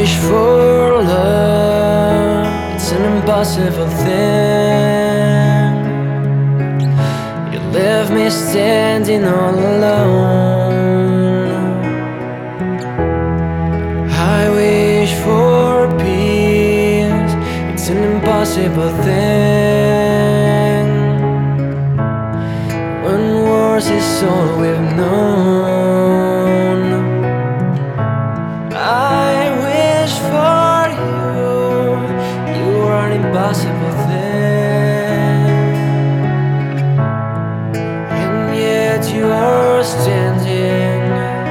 wish for love, it's an impossible thing. You left me standing all alone. I wish for peace, it's an impossible thing. When wars is all we've known. I wish for you, you are an impossible thing. And yet you are standing.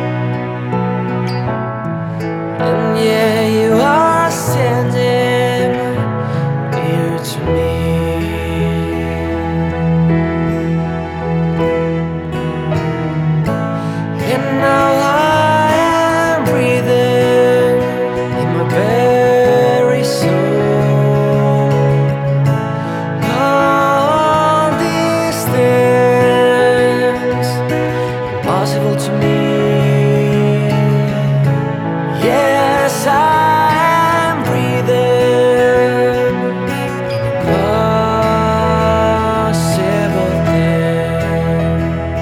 And yeah, you are standing here to me. And now I am breathing in my very soul. All these things impossible to me. Yes, I am breathing impossible things.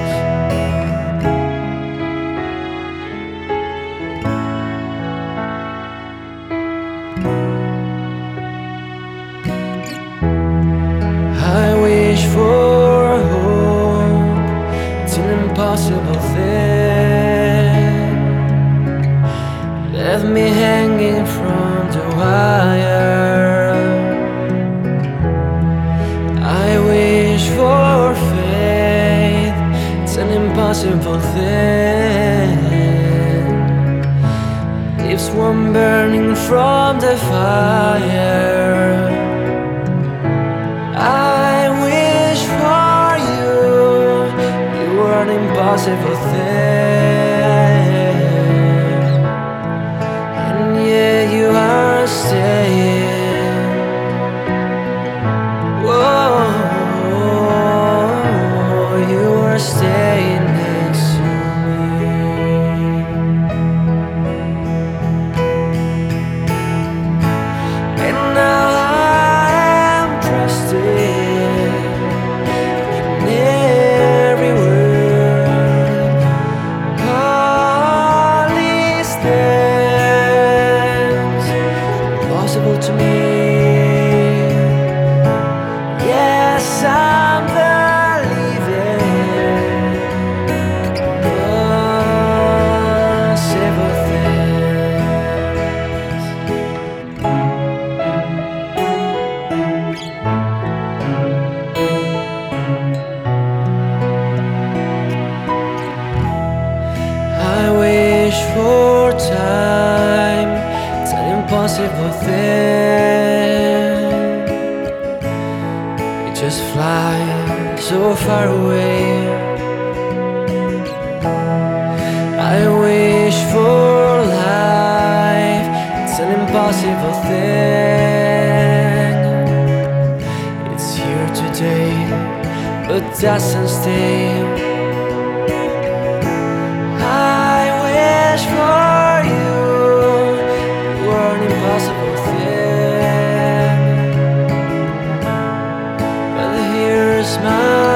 I wish for hope, it's an impossible thing. Left me hanging from the wire. I wish for faith, it's an impossible thing. Leaves one burning from the fire. I wish for you, you were an impossible thing. And yeah, you are staying. Whoa, you are staying next to me. And now I am trusting in every word. All these things possible to me. Yes, I'm believing possible things. I wish for time, it's an impossible thing. You just fly so far away. I wish for life, it's an impossible thing. It's here today, but doesn't stay. I wish for you, you are an impossible thing. But here's my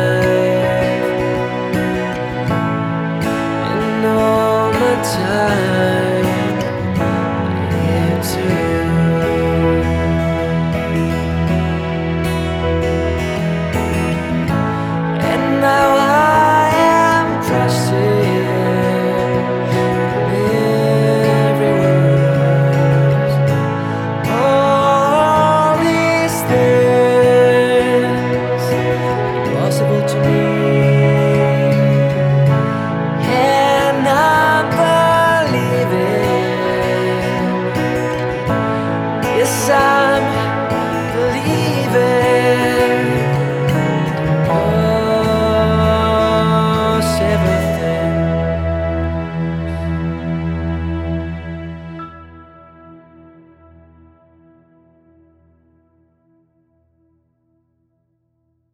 life and all my time.